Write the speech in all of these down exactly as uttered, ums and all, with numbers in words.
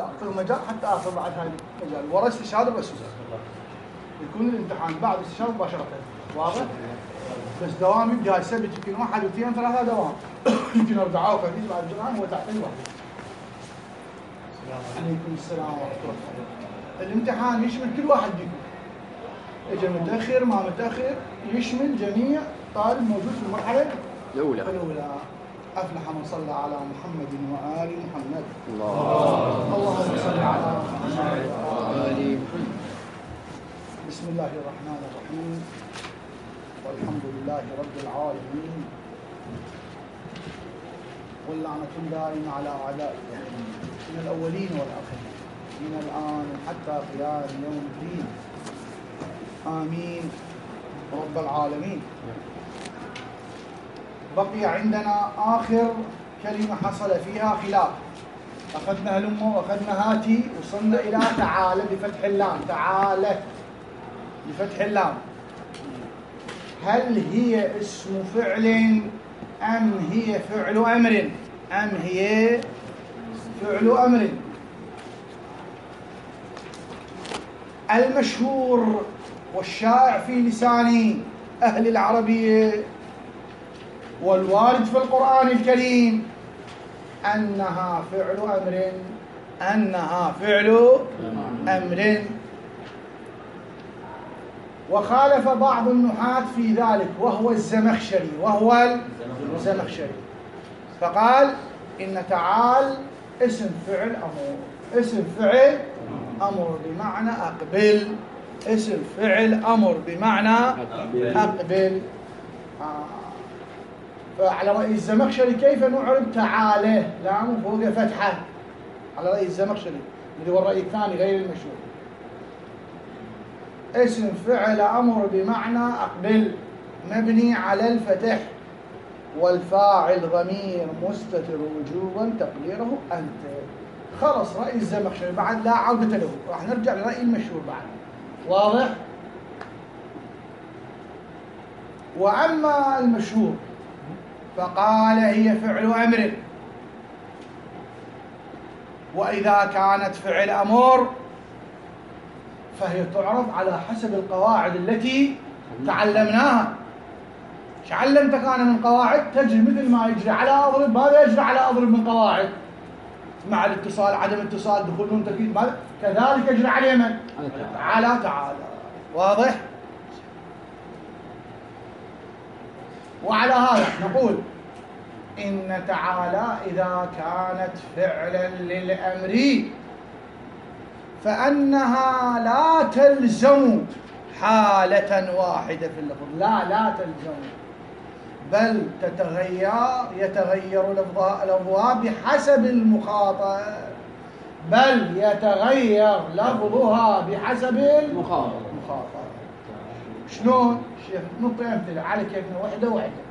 لا أعطيه مجال حتى آخر بعد هاي المجال ورا استشهاد بس يكون الامتحان بعد استشهاد مباشرة. واضح؟ بس دوام يبدأ هاي السبت يمكن واحد واثنين ثلاثة دوام يمكن أربعة وخميس بعد الجمعة هو تعطيل واحد. عليكم السلام ورحمة الله. الامتحان يشمل كل واحد فيكم. إجا متأخر ما متأخر يشمل جميع طالب موجود في المرحلة الأولى. الأولى. أفلح من صلى على محمد وآل محمد. الله اللهم صل على محمد وآل محمد. بسم الله الرحمن الرحيم والحمد لله رب العالمين واللعنة دائمة على أعدائه من الأولين والآخرين من الآن حتى قيام يوم الدين. آمين رب العالمين. بقي عندنا آخر كلمة حصل فيها خلاف. أخذنا هلمه وأخذنا هاتي وصلنا إلى تعالى بفتح اللام. تعالى بفتح اللام هل هي اسم فعل أم هي فعل أمر؟ أم هي فعل أمر؟ المشهور والشائع في لسان أهل العربية والوارد في القرآن الكريم أنها فعل أمر أنها فعل أمر. وخالف بعض النحاة في ذلك وهو الزمخشري وهو الزمخشري فقال إن تعال اسم فعل أمر. اسم فعل أمر بمعنى أقبل. اسم فعل أمر بمعنى أقبل. آه. فعلى رأي الزمخشري كيف نعرب تعالى لام فوق فتحة على رأي الزمخشري اللي هو الرأي الثاني غير المشهور. اسم فعل أمر بمعنى أقبل مبني على الفتح والفاعل ضمير مستتر وجوبا تقديره أنت. خلص رأي الزمخشري بعد لا عودة له. راح نرجع لرأي المشهور بعد. واضح؟ وأما المشهور فقال هي فعل أمر. وإذا كانت فعل أمر فهي تعرف على حسب القواعد التي تعلمناها. ايش علمتك أنا من قواعد؟ تجري مثل ما يجري على أضرب ماذا يجري على أضرب من قواعد مع الاتصال عدم اتصال دخول نون تأكيد ماذا كذلك يجري على من؟ على تعالى. واضح؟ وعلى هذا نقول إن تعالى إذا كانت فعلا للأمر فأنها لا تلزم حالة واحدة في اللفظ. لا لا تلزم بل تتغير يتغير لفظها لفظها بحسب المخاطب. بل يتغير لفظها بحسب المخاطب. شلون؟ شيخ نعطي أمثلة على كيفنا وحدة وحدة.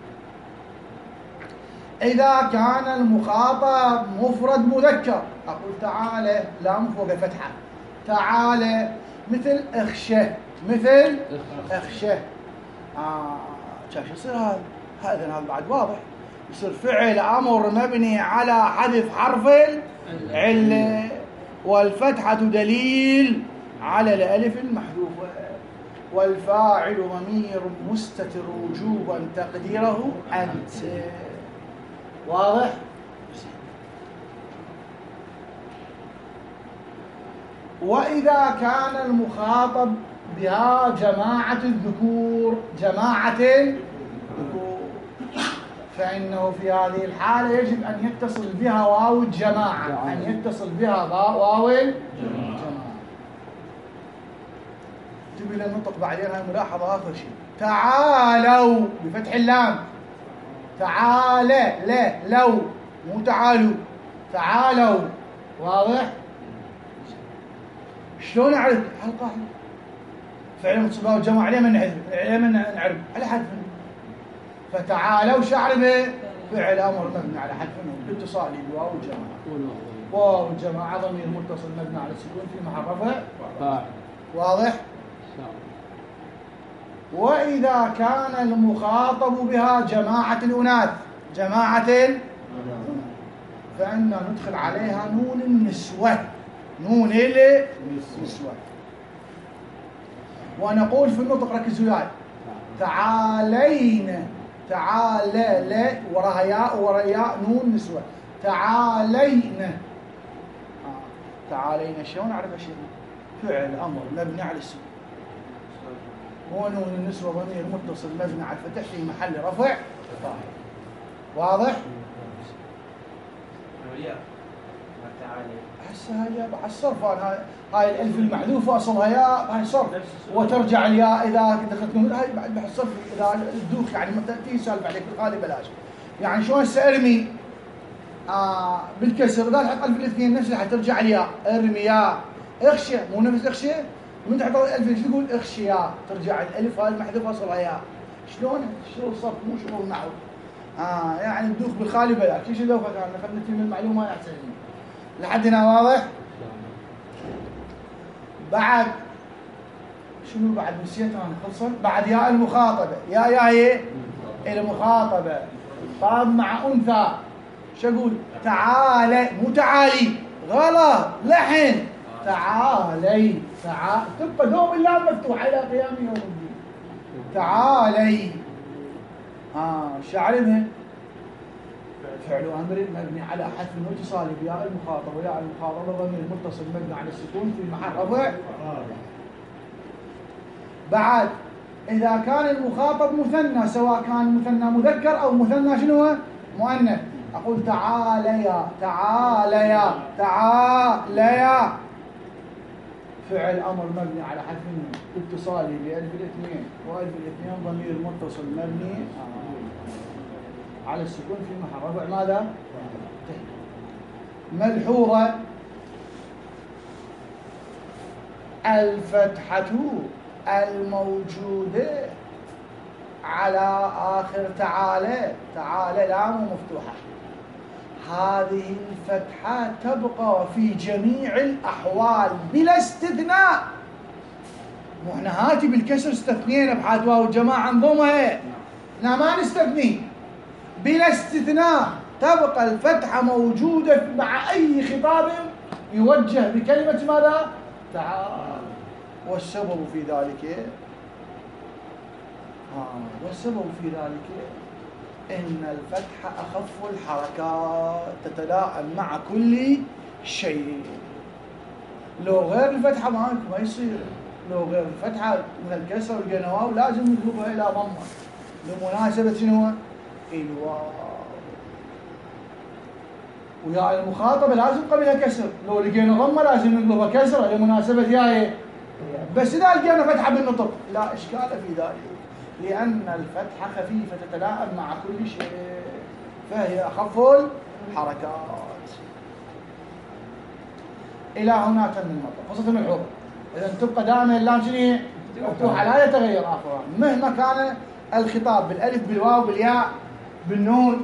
إذا كان المخاطب مفرد مذكر أقول تعالى لام فوق فتحة. تعالى مثل اخشه مثل اخشه. آه شايف يصير هذا هذا هذا بعد واضح. يصير فعل أمر مبني على حذف حرف العلة والفتحة دليل على الألف المحذوفة والفاعل ضمير مستتر وجوبا تقديره أنت. واضح؟ وإذا كان المخاطب بها جماعة الذكور جماعة الذكور فإنه في هذه الحالة يجب أن يتصل بها واو الجماعة أن يتصل بها واو الجماعة. تبي لنطق بعدين هاي ملاحظة آخر شيء. تعالوا بفتح اللام. تعالى لا لو مو تعالوا تعالوا. واضح؟ شلون أعرف القاعدة؟ فعل متصل والجماعة عليه من نحذف عليه من نعرف على حذف. فتعالوا شعربه فعل أمر مبني على حذف باتصال بواو الجماعة. واو الجماعة ضمير متصل مبني على السكون في محل رفع. واضح؟ وإذا كان المخاطب بها جماعة الأناث جماعة فإن ندخل عليها نون النسوة، نون النسوة. ونقول في النطق ركزوا وياي، تعالين، تعالى لا وراها ياء وراها ياء نون نسوة، تعالين. آه. تعالين شلون أعرف أشياء؟ فعل أمر مبني على السكون، ونون النسوة ضمير متصل مبني على الفتح في محل رفع فاعل. واضح؟ هسه هاي على الصرف، هاي هاي الالف المحذوفه اصلها ياء، هاي صرف وترجع الياء اذا دخلت نون، هاي بعد بحث صرف اذا الدوخ يعني ما تاتي سالفه عليك بالغالب بلاش. يعني شلون هسه ارمي آه بالكسر اذا تحط الف الاثنين نفس اللي حترجع الياء، ارمي ياء اخشى مو نفس اخشى، من تحط الالف شو تقول اخشى ياء، ترجع الالف هاي المحذوفه اصلها ياء. شلون؟ شغل صرف مو شغل نحو. اه يعني الدوخ بالخالي بلاش، ايش الدوخه كان خلينا نتم المعلومه احسن لحد هنا. واضح؟ بعد شنو بعد نسيت انا خلصت؟ بعد ياء المخاطبه، يا يا هي المخاطبه طاب مع انثى، شو اقول؟ تعالي مو تعالي، غلط لحن، تعالي، تعال تبقى دوم اللام مفتوحه الى قيام يوم الدين. تعالي ها شو اعرفها؟ فعل امر مبني على حذف الاتصال بياء المخاطبه، وياء المخاطبه ضمير متصل مبني على السكون في محل رفع. بعد اذا كان المخاطب مثنى، سواء كان مثنى مذكر او مثنى شنو مؤنث، اقول تعاليا، تعاليا، تعاليا. فعل امر مبني على حذف الاتصال بألف الاثنين، والف الاثنين ضمير متصل مبني على السكون في محل رفع ماذا؟ ملحوظة الفتحة الموجودة على آخر تعالى، تعالى لام مفتوحة، هذه الفتحة تبقى في جميع الأحوال بلا استثناء. مو احنا هاتي بالكسر استثنينا بحالة واو الجماعة انضمها، احنا ما نستثني، بلا استثناء تبقى الفتحة موجودة مع أي خطاب يوجه بكلمة ماذا؟ تعال. والسبب في ذلك آه والسبب في ذلك إن الفتحة أخف الحركات تتلائم مع كل شيء. لو غير الفتحة ما ما يصير، لو غير الفتحة من الكسر والجنواو لازم نقلبها إلى ضمة لمناسبة شنو؟ الواو. ويا المخاطبة لازم قبلها كسر، لو لقينا ضمة لازم نقلبها كسرة لمناسبة ياي. بس إذا لقينا فتحة بالنطق لا إشكال في ذلك، لأن الفتحة خفيفة تتلائم مع كل شيء، فهي أخف الحركات. إلى هنا تم المطلب خصوصا الحروف. إذا تبقى دائما اللام شنو مفتوحة لا يتغير آخرها مهما كان الخطاب بالألف بالواو بالياء بالنون.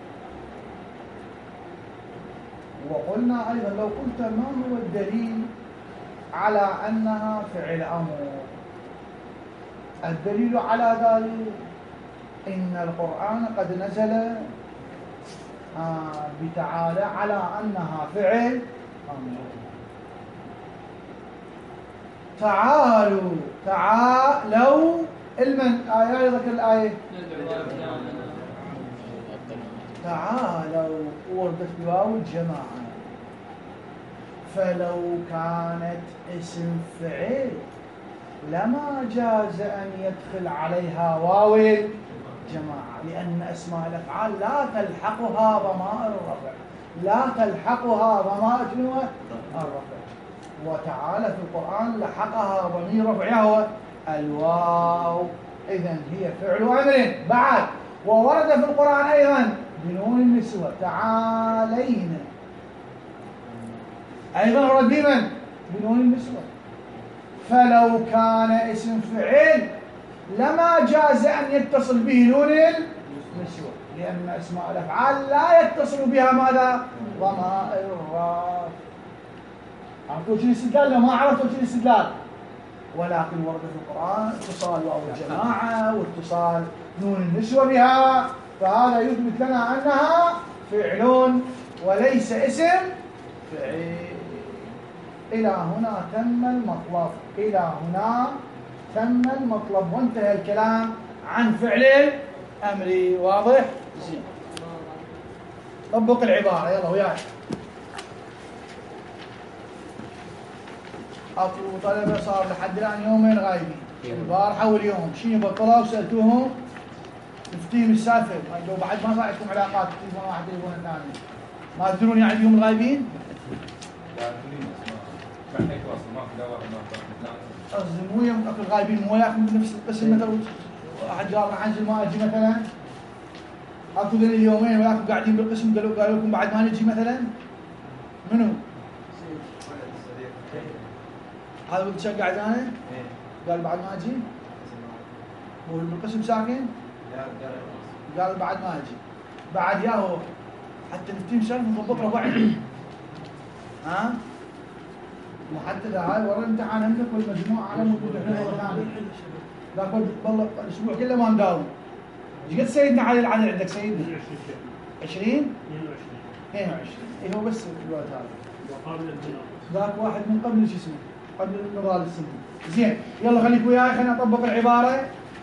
وقلنا أيضا لو قلت ما هو الدليل على أنها فعل أمر، الدليل على ذلك إن القرآن قد نزل آه بتعالى على أنها فعل أمر. تعالوا، تعالوا المن آية ذكر الآية تعالوا وردت بواو الجماعة، فلو كانت اسم فعل لما جاز أن يدخل عليها واو الجماعة، لأن أسماء الأفعال لا تلحقها ضمائر الرفع، لا تلحقها ضمائر الرفع. وتعالى في القرآن لحقها ضمير رفعها هو الواو، إذن هي فعل أمر. بعد وورد في القرآن أيضا بنون النسوة تعالين، أيضا ورد بمن؟ بنون النسوة. فلو كان اسم فعل لما جاز أن يتصل به نون النسوة، لأن أسماء الأفعال لا يتصل بها ماذا؟ ضمائر الرفع. عرفتوا شو الاستدلال؟ لا ما عرفتوا شو الاستدلال، ولكن ورد في القرآن اتصال واو الجماعة واتصال نون النسوة بها، فهذا يثبت لنا أنها فعل وليس اسم فعل. إلى هنا تم المطلب، إلى هنا تم المطلب وانتهى الكلام عن فعل الأمر. واضح؟ طبق العبارة يلا وياي. أطلب طلبة صار لحد الآن يومين غايبين، البارحة واليوم. شنو بطلوا وسألتوهم نفتيهم السالفة، لو بعد ما صار عندكم علاقات تليفون واحد تليفون الثاني ما تدرون يعني اليوم الغايبين؟ قصدي مو يوم اكل غايبين مو ياكل بنفس القسم مثلا واحد قال راح انزل ما اجي مثلا، اكو ذول اليومين وياكم قاعدين بالقسم قالوا قالوا لكم بعد ما نجي مثلا منو؟ هذا قلت شقعت انا؟ قال بعد ما اجي؟ هو بالقسم ساكن؟ قال بعد ما اجي. بعد ياهو حتى نفتيم سالفه نضبط له بعد. ها؟ محددة هاي ورا الامتحان عندك والمجموعة على موجود احنا ثاني. لكن والله الاسبوع كله ما نداوم. ايش قد سيدنا على العدد عندك سيدنا؟ عشرين؟ اثنين وعشرين. اي هو بس الوقت هذا. وقبل الانطلاق. ذاك واحد من قبل شو اسمه؟ قبل نضال السنة. زين، يلا خليك وياي خلينا نطبق العبارة.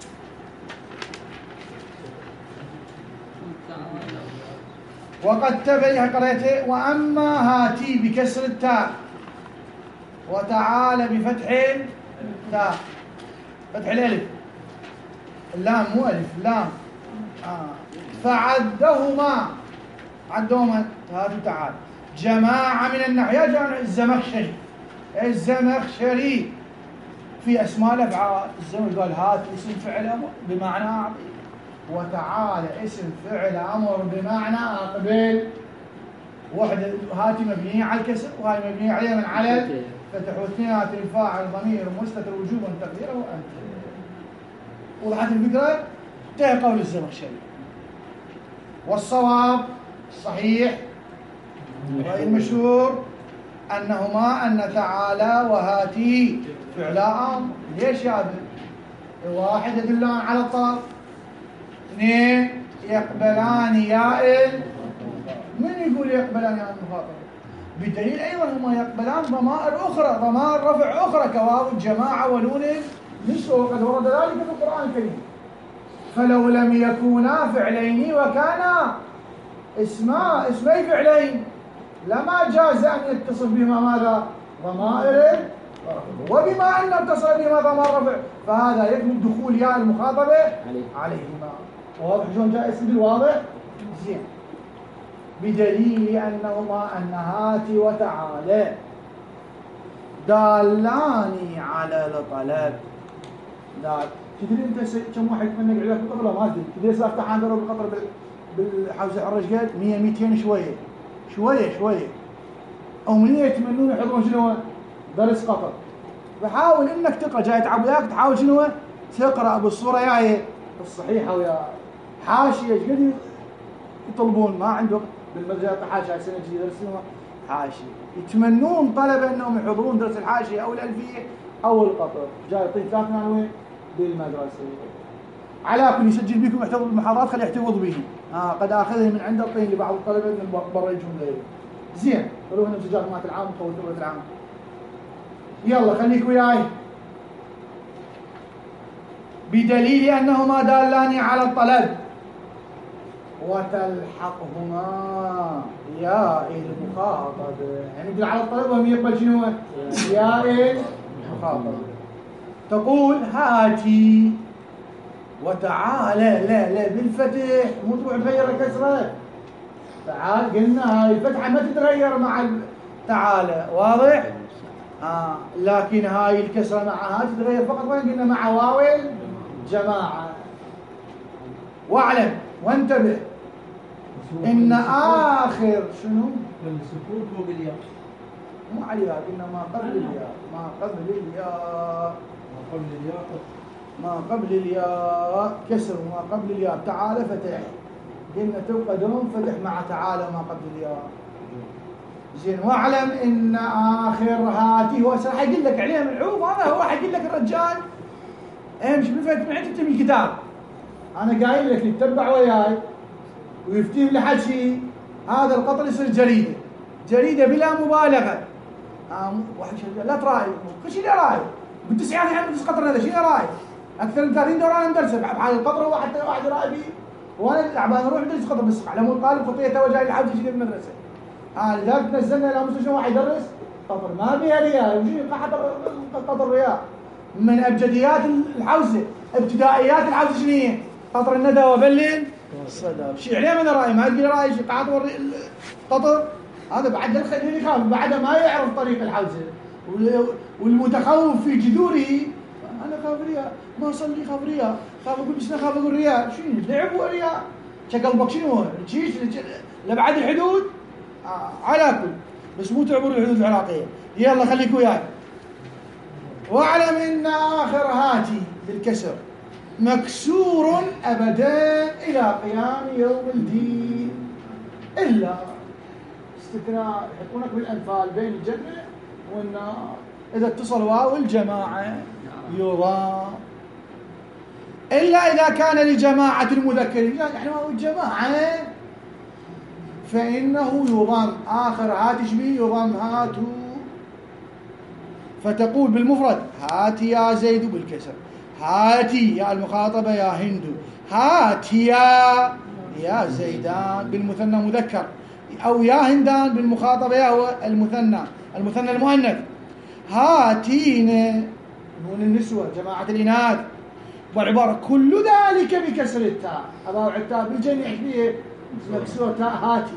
وقد تبين قريته واما هاتي بكسر التاء وتعالى بفتح التاء، فتح الالف، اللام مو الف لام. آه. فعدهما عدهما هاتوا تعالى جماعة من النحو. جماعة الزمخشري، الزمخشري في اسماء الافعال. الزمخشري قال هات اسم فعل امر بمعنى اعطي، وتعالى اسم فعل امر بمعنى اقبل. وحده هاتي مبنيه على الكسر وهاي مبنيه عليها من على الفتح، واثنينات الفاعل ضمير مستتر وجوبا تقديره انت. وضحت الفكره؟ انتهى قول الزمخشري. والصواب الصحيح والرأي المشهور انهما ان تعالى وهاتي فعلا امر. ليش يا ابن؟ واحد يدلان على الطلب، اثنين يقبلان ياء. من يقول يقبلان ياء المخاطب؟ بدليل ايضا هما يقبلان ضمائر اخرى، ضمائر رفع اخرى كواو الجماعه ونون النسوه، وقد ورد ذلك في القران الكريم. فلو لم يكونا فعلين وكانا اسما اسمي فعلين لما جاز ان يتصل بهما ماذا؟ ضمائر. وبما ان اتصل بهما ضمائر رفع فهذا يكمل دخول ياء المخاطبه عليهما. واضح شلون جاء السبيل؟ واضح؟ زين. بدليل انهما ان هاتي وتعالى دالان على الطلب. دال تدري انت كم واحد يتمنى يقعد في القطر؟ ما تدري. تدري صار امتحان ضرب القطر بالحوزه الحرج قد مية ميتين شويه شويه شويه، او من يتمنون يحضرون شنو؟ درس قطر. فحاول انك تقرا، جاي تعب وياك تحاول شنو؟ تقرا بالصوره جايه الصحيحه ويا حاشيه. ايش قد يطلبون؟ ما عنده بالمدرسه حاشيه سنه جديده درسوا حاشيه. يتمنون طلبه انهم يحضرون درس الحاشيه او الالفيه او القطر. جاي يعطيك ثلاث وين؟ بالمدرسه. على كل يسجل بكم يحتفظ بالمحاضرات، خليه يحتفظ به. آه قد اخذه من عند الطين لبعض الطلبه من برا يجون غيره. زين، روح انتم مات العام وطول دورة العام. يلا خليك وياي. بدليل انهما دالان على الطلب وتلحقهما ياء المخاطبه، يعني يدل على الطلب وهم يقبل شنو؟ ياء المخاطبه. تقول هاتي وتعالى، لا لا بالفتح، مو تروح تغير الكسره. تعال قلنا هاي الفتحه ما تتغير مع تعالى، واضح؟ آه. لكن هاي الكسره مع هاي تتغير فقط وين؟ قلنا مع واو الجماعه. واعلم وانتبه ان اخر شنو؟ السكون فوق الياء، مو على الياء، قلنا ما قبل الياء، ما قبل الياء، ما قبل الياء ما قبل الياء كسر، وما قبل الياء تعالى فتح. قلنا تبقى دوم فتح مع تعالى وما قبل الياء. زين، واعلم ان اخر هاتي هو راح يقول لك عليها ملعوب. هذا هو راح يقول لك الرجال امشي بالفتح من عند تكتب الكتاب. انا قايل لك يتبع وياي ويفتيهم لحد شيء هذا القطر يصير جريدة، جريدة بلا مبالغة. آه واحد شيء لا تراي كل شيء لا راي بالتسعين الحين بدرس قطر هذا شيء لا راي أكثر من ثلاثين دورة أنا مدرسة بحال القطر واحد واحد راي فيه وأنا تعبان أروح أدرس قطر بس على مود طالب خطية توجه إلى حاجة شيء المدرسة. آه لذلك نزلنا إلى مستشفى واحد يدرس قطر ما بيها رياء وشيء قطر قطر رياء من أبجديات الحوزة ابتدائيات الحوزة شنو هي؟ قطر الندى وبلل الصدى شيء عليه من رأي ما يقول رأي شيء قاعد وري القطر هذا بعد الخليل يخاف بعد ما يعرف طريق الحوزة والمتخوف في جذوره أنا خاف رياء ما أصلي خاف رياء خاف أقول بس خاف أقول رياء شنو لعب ورياء شقلبك شنو تشيش لبعد الحدود آه على كل بس مو تعبر الحدود العراقية يلا خليك وياي. واعلم ان آخر هاتي بالكسر مكسور أبدا إلى قيام يوم الدين إلا استثناء يحطونك بالأنفال بين الجنة والنار إذا اتصل واو الجماعة يضام إلا إذا كان لجماعة المذكرين يعني واو الجماعة فإنه يضام آخر هاتي شبيه يضام هاتو فتقول بالمفرد هاتي يا زيد بالكسر هاتي يا المخاطبة يا هند هاتي يا يا زيدان بالمثنى مذكر أو يا هندان بالمخاطبة يا هو المثنى المثنى المؤنث هاتين نون النسوة جماعة الإناث والعبارة كل ذلك بكسر التاء أضاوع التاء بالجميع فيه مكسور تاء هاتي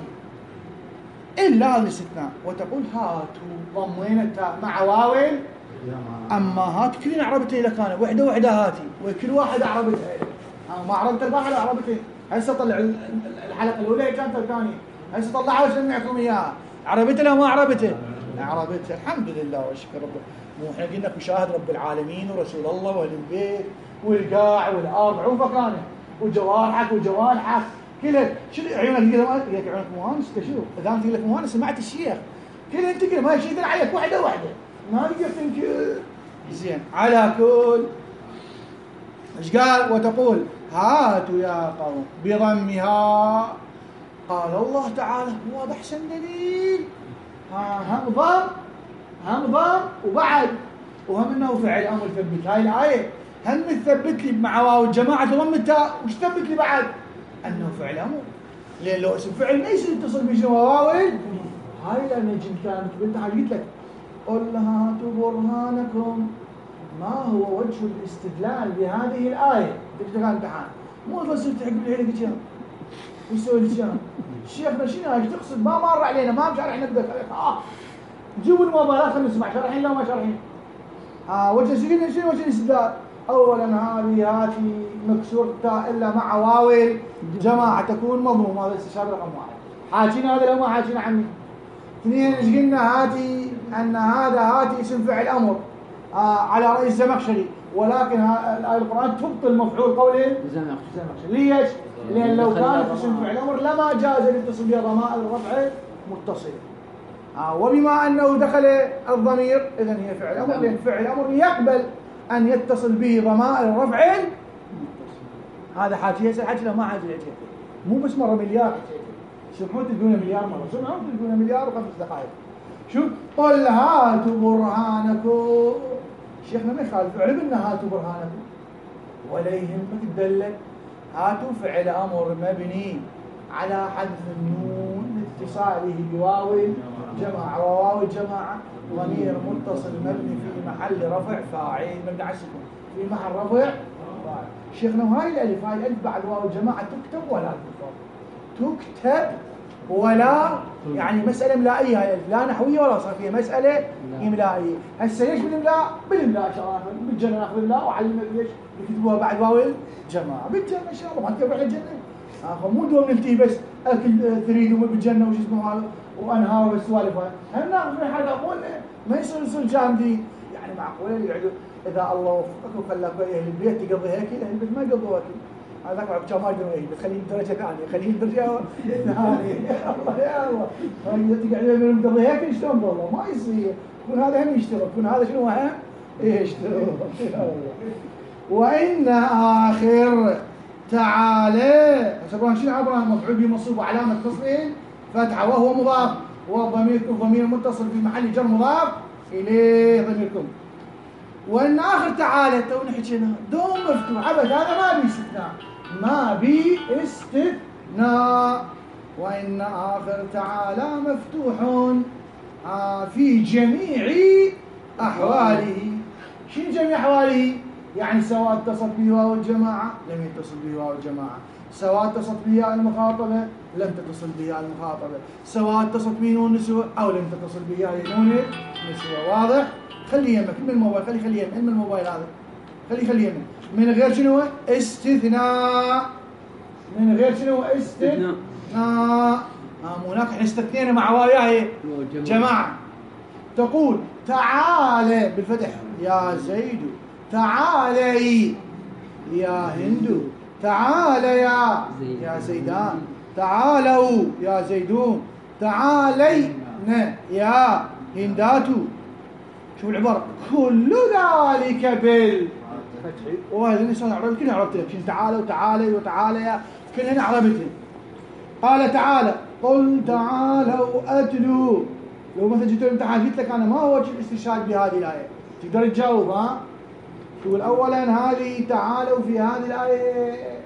إلا هذا الاستثناء وتقول هاتوا ضمين التاء مع واو أما هات كلنا عربتها إذا كان وحدة وحدة هاتي وكل واحد عربتها ما عربت الباحة لا عربتها هسه طلع الحلقة الأولى كانت الثانية هسه طلعها وسمعكم إياها عربتها لا ما عربتها عربتها الحمد لله والشكر رب مو احنا قلنا مشاهد رب العالمين ورسول الله واهل البيت والقاع والارض عوفه وجوارحك وجوارحك كلها شو عيونك كذا ما لك عيونك مهانس تشوف اذا انت لك مهانس سمعت الشيخ كلها انت كذا ما يشيدن عليك واحده واحده ما تقدر تنكر زين على كل ايش قال وتقول هاتوا يا قوم بضمها قال الله تعالى هو احسن دليل ها هم ضم هم ضم وبعد وهم انه فعل امر ثبت هاي الايه هم تثبت لي مع واو الجماعه ضم التاء وش تثبت لي بعد انه فعل امر لان لو اسم فعل ما يصير يتصل بشنو واو هاي لان جبت كانت قلت قلت لك قل هاتوا برهانكم ما هو وجه الاستدلال بهذه الايه تكتب امتحان مو بس تحق لي هيك كلام ويسوي الكلام شيخنا شنو ايش تقصد ما مر علينا ما شرحنا نبدا اه جيبوا الموبايلات خلينا نسمع شرحين لا ما شرحين اه وجه شنو شنو وجه الاستدلال اولا هذه هاتي مكسور التاء الا مع واو جماعه تكون مضمومه هذا استشهاد رقم واحد حاجينا هذا لو ما حاجينا عني اثنين ايش قلنا هاتي ان هذا هاتي اسم فعل امر آه على رأي الزمخشري ولكن الآية القرآن تبطل مفعول قوله الزمخشري ليش؟ لأن لو كانت اسم فعل أمر لما جاز أن يتصل بها ضمائر الرفع متصلة آه وبما أنه دخل الضمير إذن هي فعل أمر لأن فعل أمر يقبل أن يتصل به ضمائر الرفع هذا حاجة يسأل حاجة ما حاجة يجي مو بس مرة مليار سمعوا تقولون مليار مرة سمعوا تقولون مليار وخمس دقائق شوف قل هاتوا برهانكم شيخنا ما يخالف عرفنا هاتوا برهانكم ولا يهمك تدلل هاتوا فعل امر مبني على حذف النون اتصاله بواو الجماعه وواو الجماعه ضمير متصل مبني في محل رفع فاعل مبني على السكون في محل رفع فاعل شيخنا وهاي الالف هاي الالف بعد واو الجماعه تكتب ولا تكتب تكتب ولا يعني مسألة إملائية هاي لا نحوية ولا صرفية مسألة إملائية هسه ليش بالإملاء؟ بالإملاء إن شاء الله بالجنة ناخذ الإملاء وعلمنا ليش يكتبوها بعد واو الجماعة بالجنة إن شاء الله ما تروح الجنة آخر مو دوم نلتقي بس أكل تريد بالجنة وش اسمه هذا وأنهار والسوالف هاي هم ناخذ من حلقة مو ما يصير يصير جامدين يعني معقولة يقعدوا إذا الله وفقك وخلاك أهل البيت تقضي هيك أهل البيت ما يقضوا هيك هذاك عبد ما يقدر ايه بتخليه بدرجه ثانيه خليه بدرجه ثانيه الله يا الله تقعد من قبل هيك شلون والله ما يصير يكون هذا هم يشتغل يكون هذا شنو هم يشتغل وان اخر تعالى سبحان شنو عبره مفعول به منصوب وعلامه تصله فتحة وهو مضاف، وضميركم ضمير متصل في محل جر مضاف إليه ضميركم. وإن آخر تعالى تو نحكينا دوم مفتوح أبد، هذا ما بي استثناء، ما بي استثناء. وإن آخر تعالى مفتوح آه في جميع أحواله. شنو جميع أحواله؟ يعني سواء اتصل به واو الجماعة لم يتصل به واو الجماعة، سواء اتصلت به ياء المخاطبة لم تتصل به ياء المخاطبة، سواء اتصلت به نون نسوة أو لم تتصل به ياء نون نسوة. واضح؟ خلي يمك من الموبايل، خلي خلي يمك من الموبايل هذا، خلي خلي يمك من غير شنو؟ استثناء. من غير شنو؟ استثناء. آه مو هناك احنا استثنينا مع واياه جماعة. تقول تعالى بالفتح يا زيد، تعالي يا هند، تعال يا يا زيدان، تعالوا يا زيدون، تعالين يا هندات. شوف العبارة كل ذلك بالفتح. وهذا الإنسان عربي كلها عربتها، شنو تعالوا تعالي وتعالى يا كلها عربتها. قال تعالى قل تعالوا أتلوا. لو مثلا جيت الامتحان قلت لك أنا ما هو الاستشهاد بهذه الآية تقدر تجاوب. ها تقول أولا هذه تعالوا في هذه الآية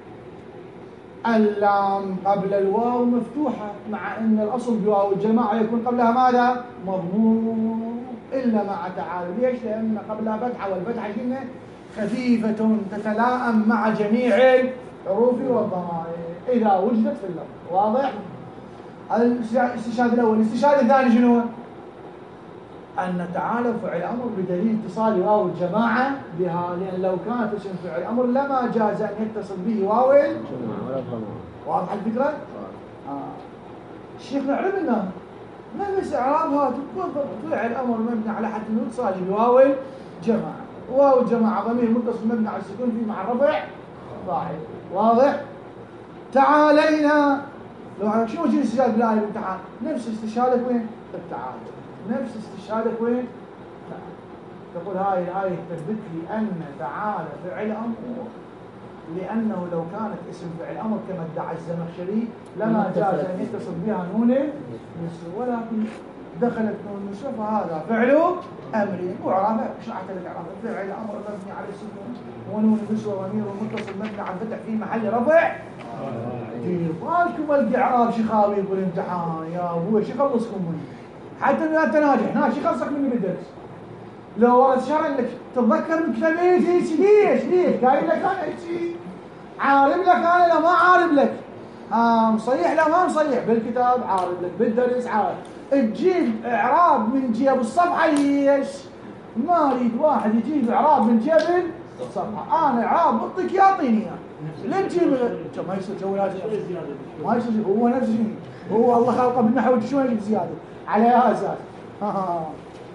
اللام قبل الواو مفتوحة، مع أن الأصل بواو الجماعة يكون قبلها ماذا؟ مضموم، إلا مع تعالوا. ليش؟ لأن قبلها فتحة، والفتحة كنا خفيفة تتلائم مع جميع الحروف والضمائر إذا وجدت في اللفظ. واضح؟ الاستشهاد الأول. الاستشهاد الثاني شنو؟ أن تعالى فعل أمر بدليل اتصال واو الجماعة بها، لأن لو كانت اسم فعل أمر لما جاز أن يتصل به واو الجماعة. واضح الفكرة؟ آه. الشيخ نعرف لنا نفس إعرابها تكون فعل أمر مبني على حد الاتصال بواو الجماعة. واو الجماعة ضمير متصل مبني على السكون في مع الرفع ضاحك. واضح؟ تعالينا. لو شنو وجه الاستشهاد بالآية بالامتحان؟ نفس استشهادك وين؟ بالتعالى. نفس استشهادك وين؟ تقول هاي الآية تثبت لي أن تعالى فعل أمر، لأنه لو كانت اسم فعل أمر كما ادعى الزمخشري لما جاز أن يتصل بها نون نسوة، ولكن دخلت نون نسوة فهذا فعل أمر. وعرفة شو أعتقد عرفة فعل أمر مبني على السكون، ونون نسوة ضمير متصل مبني على الفتح في محل رفع. دير بالكم الإعراب شخاوي بالامتحان يا أبوي، شو يخلصكم مني؟ حتى إذا أنت ناجح ناجح يخلصك مني بالدرس. لو ورد شرع انك تتذكر من كتاب ايش ايش ليش ليش قايل لك انا ايش عارب لك انا لا ما عارب لك، ها مصيح لا ما مصيح بالكتاب عارب لك بالدرس عارب. تجيب اعراب من جيب الصفحه ليش؟ ما اريد واحد يجيب اعراب من جيب الصفحه. انا اعراب اعطيك يعطيني اياه لا تجيب ما يصير جوالات ما يصير. هو نفس الشيء، هو الله خلقه بالنحو شلون يجيب زياده على اساس. ها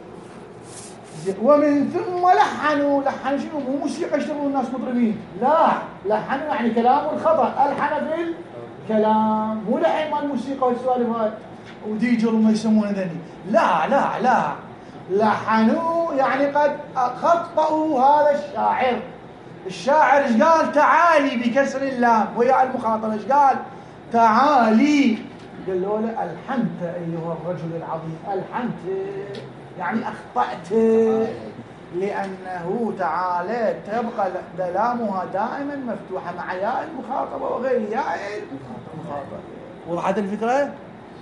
ومن ثم لحنوا. لحن شنو؟ مو موسيقى يشتغلون الناس مطربين، لا لحنوا يعني كلام الخطأ. ألحن في الكلام، مو لحن مال الموسيقى والسوالف هاي وديجر وما يسمونه ذني. لا لا لا لحنوا يعني قد خطأوا هذا الشاعر. الشاعر ايش قال؟ تعالي بكسر اللام ويا المخاطبة ايش قال؟ تعالي. قالوا له ألحنت أيها الرجل العظيم، ألحنت يعني أخطأت، لأنه تعالى تبقى دلامها دائما مفتوحة مع ياء المخاطبة وغير ياء المخاطبة. وضحت الفكرة؟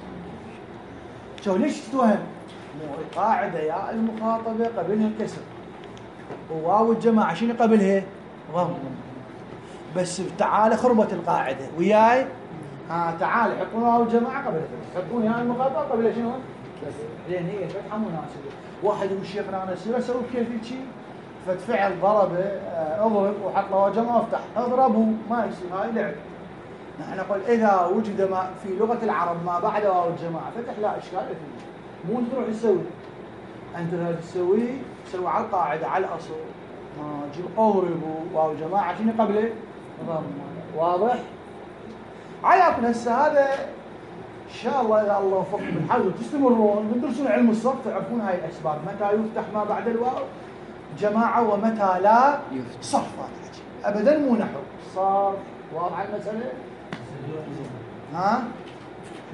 شو ليش تتوهم؟ مو قاعدة ياء المخاطبة قبلها كسر، وواو الجماعة شنو قبلها؟ ضم. بس تعالى خربت القاعدة وياي. ها تعالى حطون واو الجماعة قبلها، حطون ياء المخاطبة قبلها شنو؟ بس لأن هي فتحة مناسبة. واحد يقول شيخنا أنا أسوي أسوي كيف شيء فتفعل ضربه اضرب وحط له جمع افتح اضربوا ما يصير، هاي لعب. نحن نقول إذا وجد ما في لغة العرب ما بعد واو الجماعة فتح لا إشكال فيه، مو تروح تسوي أنت هذا تسوي تسوي على القاعدة على الأصل. ما تجيب أضربوا واو الجماعة شنو قبله؟ ضم. واضح؟ على كل هسه هذا إن شاء الله إذا الله وفقكم بالحاجة تستمرون تدرسون علم الصرف تعرفون هاي الأسباب، متى يفتح ما بعد الواو جماعة ومتى لا صرف. أبدا مو نحو صرف. واضح المسألة؟ ها؟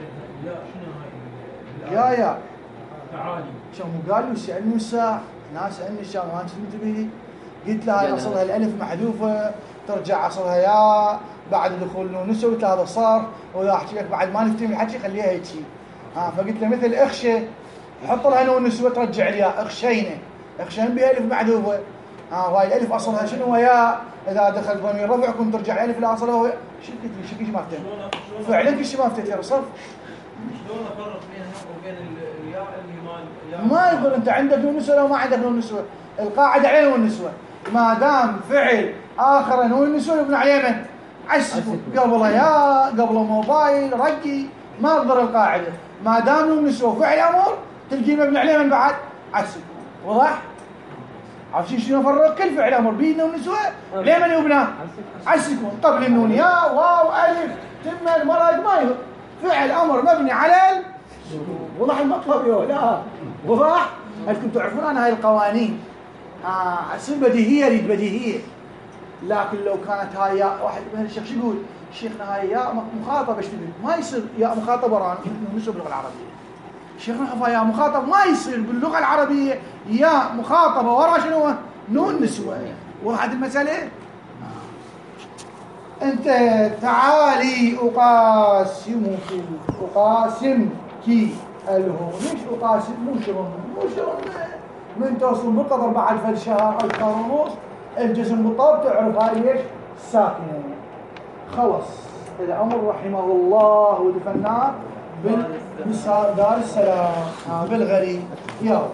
الياء شنو هاي؟ يا يا تعالي. شو مو قال له سألني الساعة ناس سألني الساعة ما أنت منتبه لي؟ قلت له هاي أصلها الألف محذوفة ترجع أصلها يا بعد دخول نون نسوة. قلت له هذا صار وإذا أحكي لك بعد ما نفتهم الحكي خليها هيك شيء. ها فقلت له مثل اخشى حط لها نون نسوة ترجع الياء اخشينا اخشين بها ألف محذوفة. ها وهاي الألف أصلها شنو يا إذا دخل ضمير رفع كنت ترجع الألف لا أصلها هو شو قلت لي شو كيش ما افتهم فعلا كيش ما افتهم صرف. شلون افرق بينها وبين الياء اللي ما ما يقول انت عندك نون نسوة لو ما عندك نون نسوة. القاعدة عليه نون نسوة ما دام فعل آخر نون نسوة يبنى عليه من عسكو قبله يا قبله موبايل رقي ما تضر القاعدة ما دام نون نسوة فعل أمر تلقيه مبني عليه من بعد عسكو. واضح؟ عارفين شنو نفرق كل فعل أمر بين نون نسوة ليه من يبنى عسكو قبل النون يا واو ألف تم المرق ما يهب فعل أمر مبني على وضح المطلب يو لا وضح. أنتم تعرفون أنا هاي القوانين آه أصير بديهية ريد بديهية لكن لو كانت هاي يا واحد من الشيخ شو يقول شيخنا هاي يا مخاطبة اشتبه ما يصير يا مخاطبة ران نسوا باللغة العربية. شيخنا خفا يا مخاطب ما يصير باللغة العربية يا مخاطبة ورا شنو نون نسوة. وضحت المسألة؟ أنت تعالي أقاسمك أقاسمك الهونش أقاسم مو شرم مو شرم من توصل بالقدر بعد فد شهر أو شهر ونص الجسم بالطبع تعرف هاي ليش ساكنة خلص. إذا أمر رحمه الله ودفناه بدار السلام بالغريب يلا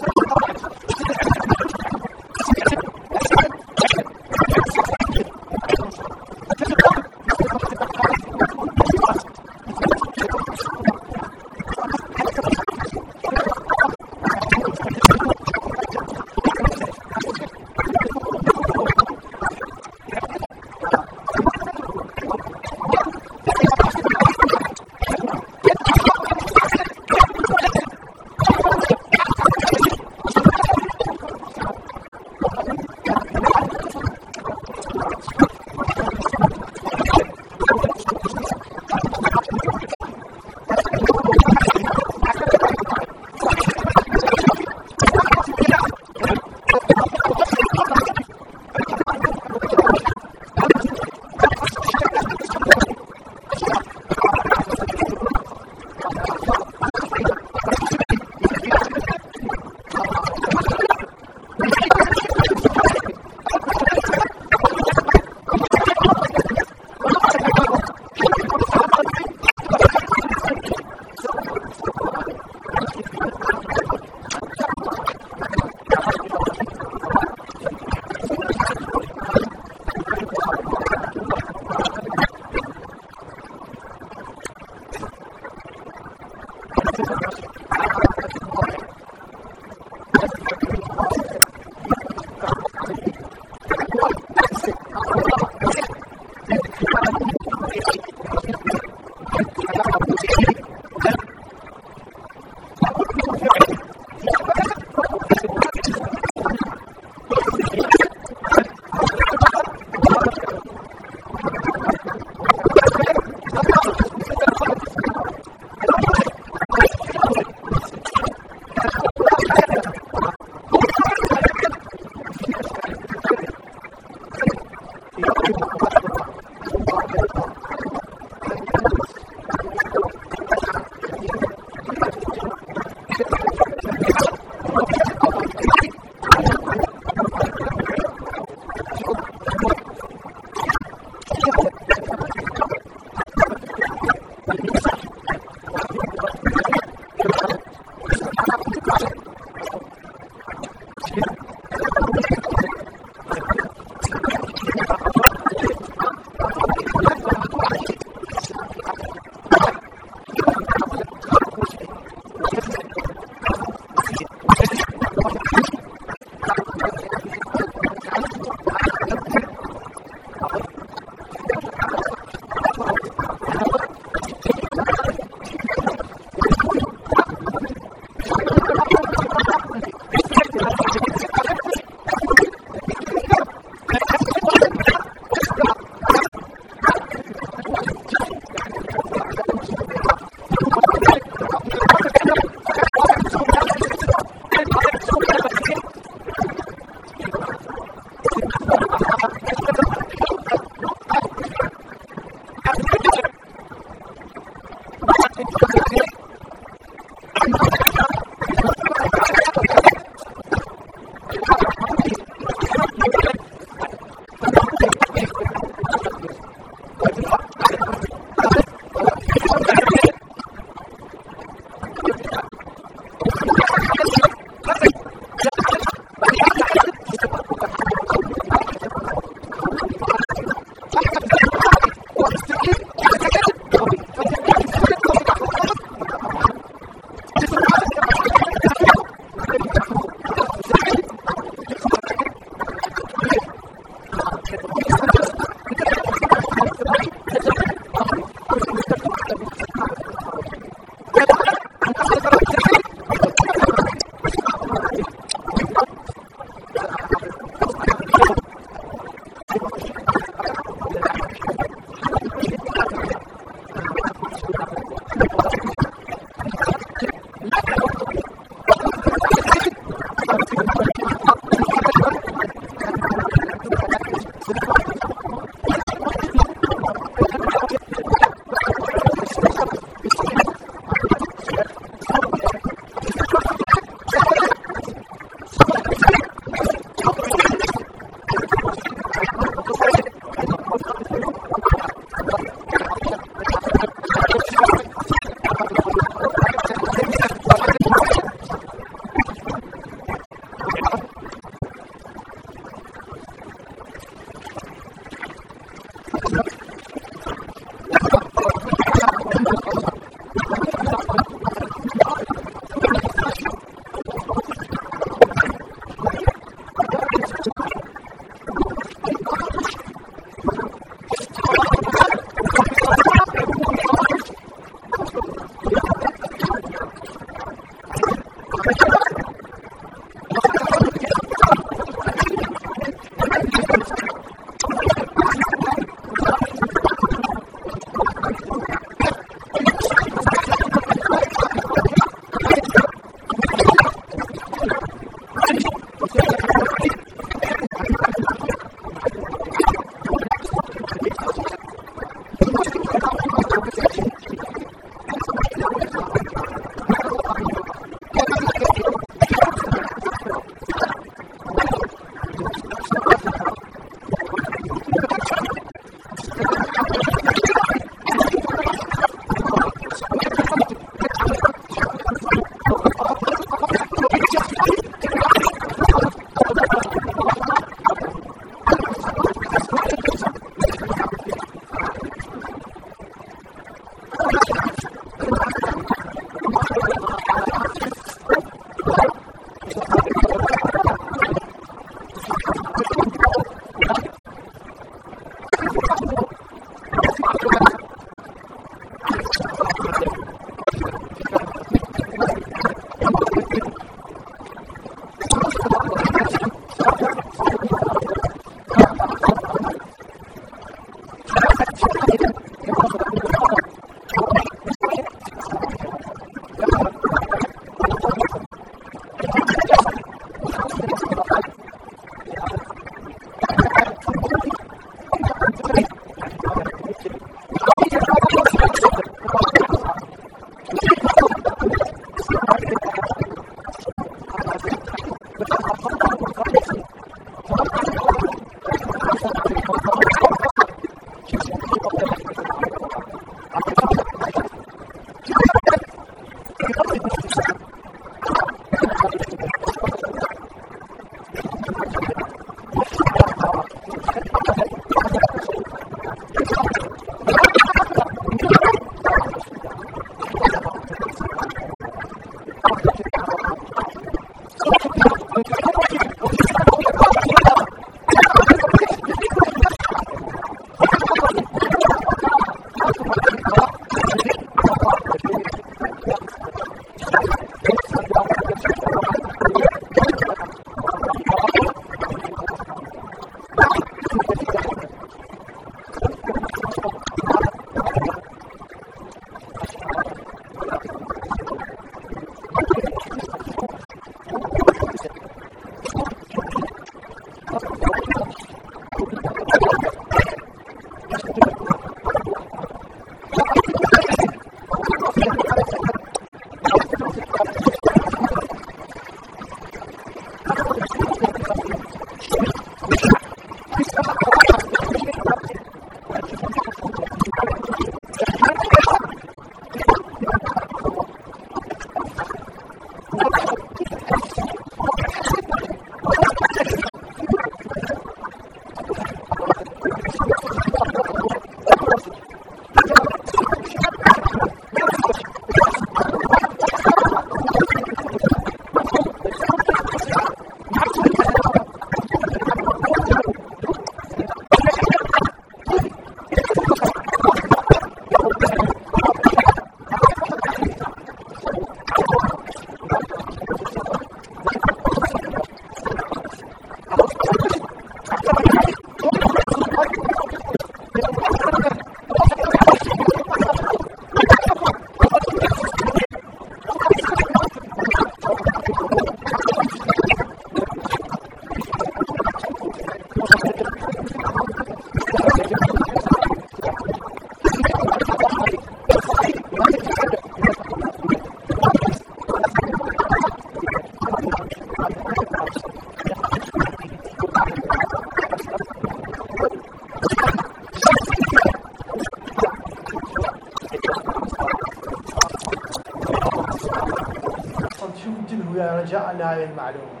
رجاء لهذه المعلومة،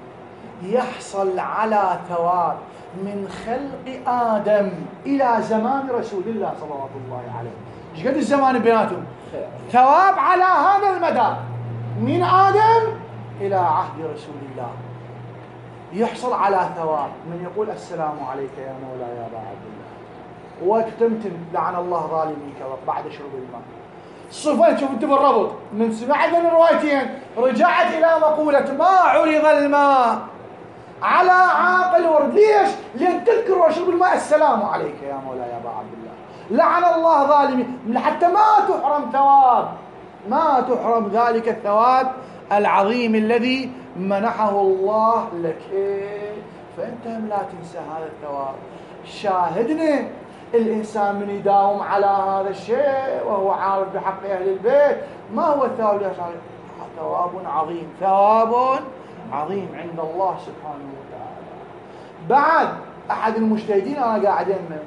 يحصل على ثواب من خلق آدم إلى زمان رسول الله صلوات الله عليه. ايش قد الزمان بيناتهم؟ ثواب على هذا المدى من آدم إلى عهد رسول الله، يحصل على ثواب من يقول السلام عليك يا مولاي يا أبا عبد الله، وتمتم لعن الله ظالميك بعد شرب الماء. الصفين شوف انت بالربط من سمعت من الروايتين رجعت الى مقولة ما عرض الماء على عاقل ورد. ليش؟ لان تذكر وشرب الماء السلام عليك يا مولاي يا ابا عبد الله، لعن الله ظالمين، حتى ما تحرم ثواب، ما تحرم ذلك الثواب العظيم الذي منحه الله لك. فانت هم لا تنسى هذا الثواب. شاهدنا الإنسان من يداوم على هذا الشيء وهو عارف بحق أهل البيت ما هو الثواب؟ ثواب عظيم، ثواب عظيم عند الله سبحانه وتعالى. بعد أحد المجتهدين أنا قاعد يمه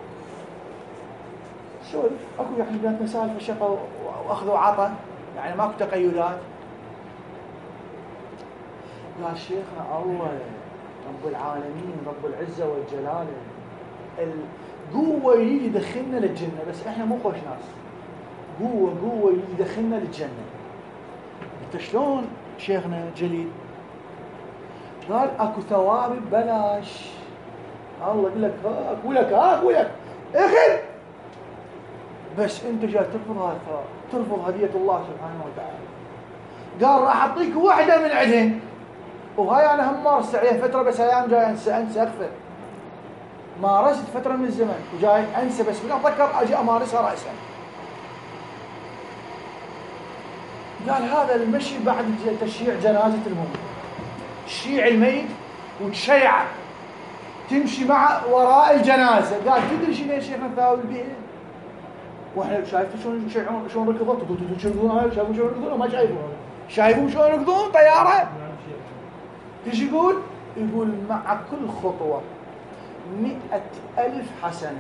شو أكو يعني بيناتنا سالفة شقة وأخذ وعطى، يعني ماكو تقيدات. قال شيخنا الله رب العالمين رب العزة والجلال قوة يريد يدخلنا للجنة، بس احنا مو خوش ناس. قوة قوة يريد يدخلنا للجنة. انت شلون شيخنا جليل؟ قال اكو ثواب ببلاش. الله يقول لك هاك ولك هاك ولك اخذ، بس انت جاي ترفض هذا الثواب، ترفض هدية الله سبحانه وتعالى. قال راح اعطيك واحدة من عندهن، وهاي انا هم مارست عليها فترة، بس ايام جاي انسى انسى اغفر. مارست فترة من الزمن وجاي أنسى، بس من أتذكر أجي أمارسها رأسا. قال هذا المشي بعد تشييع جنازة الموت، تشييع الميت وتشيع تمشي مع وراء الجنازة. قال تدري شنو يا شيخنا ثاوب البيئة؟ واحنا شايفين شلون شلون شلون ركضوا شلون هاي شايفون شلون ركضوا؟ ما شايفون شايفون شلون ركضون طيارة. ايش يقول؟ يقول مع كل خطوة مئة ألف حسنة،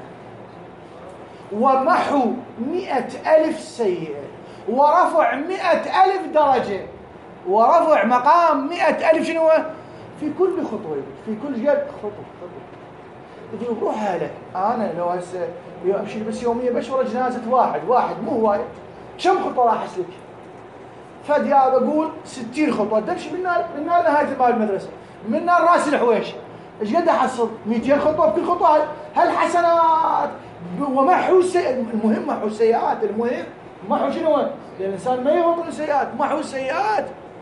ومحو مئة ألف سيئة، ورفع مئة ألف درجة، ورفع مقام مئة ألف شنو في كل خطوة، في كل جد خطوة خطوة. يقول روح هلا أنا لو هسه أمشي بس يوميا بشور جنازة واحد واحد مو وايد، كم خطوة راح أسلك؟ فديا بقول ستين خطوة، تمشي من نار من نار نهاية باب المدرسة، من نار راس الحويش. ايش قد احصل؟ مئتين خطوه، بكل خطوه هالحسنات ومحو السيئات. المهم محو السيئات، المهم محو شنو؟ لان الانسان ما يغفر السيئات، محو السيئات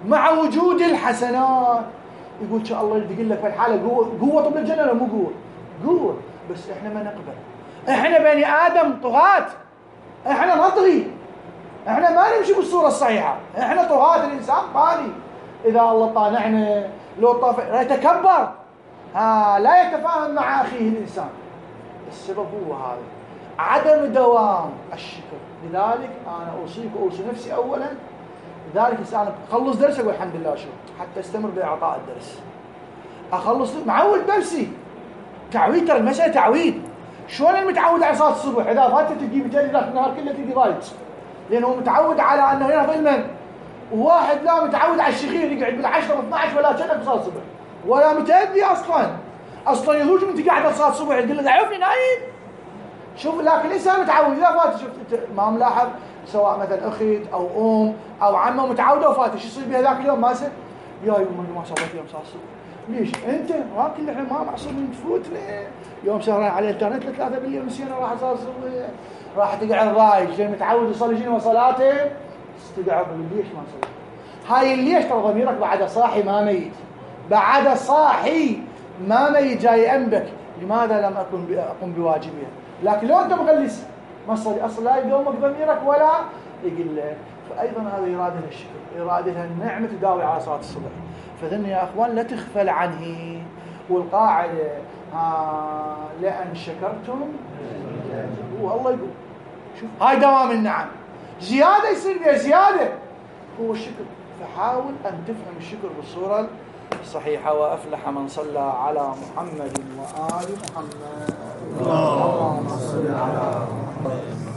مع وجود الحسنات. يقول إن شاء الله يقول لك في الحالة قوة قوة طب الجنة ولا مو قوة؟ قوة، بس إحنا ما نقبل. إحنا بني آدم طغاة، إحنا نطغي، إحنا ما نمشي بالصورة الصحيحة، إحنا طغاة. الإنسان طاغي، إذا الله طانعنا لو طاف لا يتكبر، ها لا يتفاهم مع أخيه الإنسان. السبب هو هذا، عدم دوام الشكر. لذلك أنا أوصيك وأوصي نفسي أولا. لذلك أنا أخلص درس أقول الحمد لله شكر حتى استمر بإعطاء الدرس. أخلص معود نفسي تعويد، ترى المسألة تعويد. شلون المتعود على صلاة الصبح إذا فاتت تجي بتالي ذاك النهار كله تجي ضايج، لأنه متعود على أنه هنا ظلما. وواحد لا متعود على الشخير يقعد بالعشرة واثنى عشر ولا كذا بصلاة الصبح ولا متأذي أصلا أصلا يزوج من تقعد صلاة الصبح تقول له دعوفني نايم. شوف لكن الإنسان متعود إذا فات، شفت ما ملاحظ سواء مثلا أخت أو أم أو عمه متعودة وفات شو يصير بها ذاك اليوم؟ ما سه يا يوم ما صليت يوم صلاة الصبح. ليش أنت ما كل احنا ما معصومين تفوتنا يوم سهران على الانترنت ثلاثة بالليل نسينا راح صلاة الصبح راح تقعد ضايج متعود يصلي جنة وصلاته تقعد ليش ما صلي. هاي ليش ترى ضميرك بعد صاحي ما ميت، بعد صاحي ما ميت جاي أنبك لماذا لم أكن أقوم بواجبها. لكن لو أنت مغلس ما صلي أصلا لا يدومك ضميرك ولا يقول لك. فأيضا هذا إرادة الشكر، إرادة النعمة تداوي على صلاة الصبح. فذن يا أخوان لا تغفل عنه. والقاعدة آه لأن شكرتم والله يقول شوف هاي دوام النعم، زيادة يصير بها زيادة هو الشكر. فحاول أن تفهم الشكر بالصورة الصحيحة. وأفلح من صلى على محمد وآل محمد. اللهم صل على محمد.